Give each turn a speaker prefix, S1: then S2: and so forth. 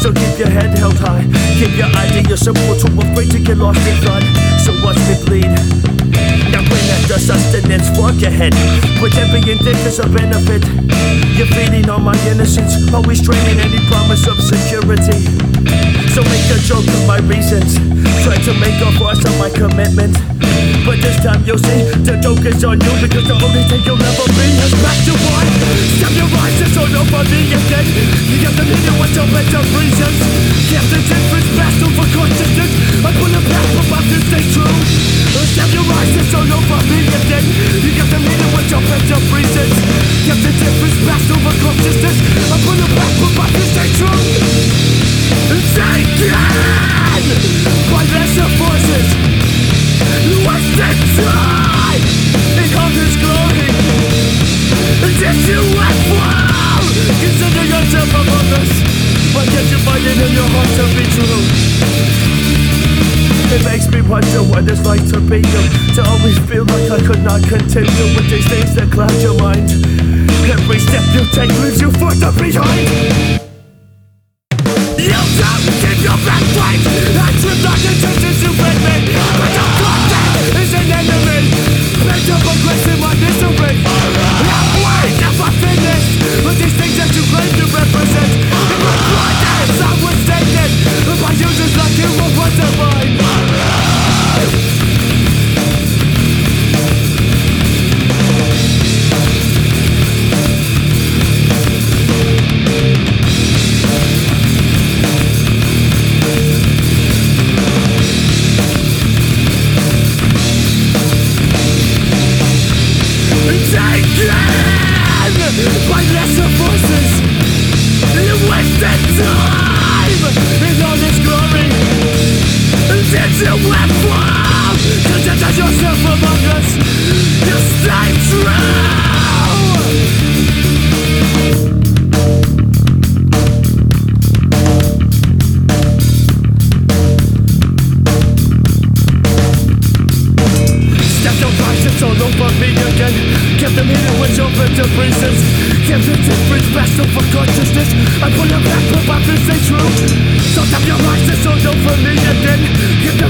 S1: So keep your head held high, keep your ideas simple, too afraid to get lost in thought. So watch me bleed. Now bring that the sustenance, fuck your head. Pretend being dick is a benefit. You're feeding on my innocence, always draining any promise of security. So make a joke of my reasons, try to make a farce of my commitment. But this time you'll see, the joke is on you, because the only thing you'll ever be is back to one. Stop your eyes, it's all over me again. You got to mean what's your better reasons. Captain Difference, fast over consciousness. I pull a back from my to stay true. Stop your eyes, it's all over me again. You got to mean what's your better reasons. Captain Difference, fast over consciousness. I pull a back from my to stay true. Taken by lesser forces, wasted time in all this glory. Did you fall? Consider yourself among us. Why can't you find it in your heart to be true? It makes me wonder what it's like to be you, to always feel like I could not continue with these things that cloud your mind. Every step you take leaves you further behind. You don't keep your back right. I trip not the chances you bring me. But your contact is an enemy. Pent up aggressive my misery. I'm waiting never finished with these things that you claim to represent. In my blindness I was taken by users like you were once of mine. By lesser forces, you wasted time in all this glory. Did you ever consider yourself among us? You stay true. Step your price, it's all over me again. Kept them hidden with your better reasons. Kept the difference best over consciousness. I pull them back, but my to stay true. So tap your eyes, it's all over me again. Kept the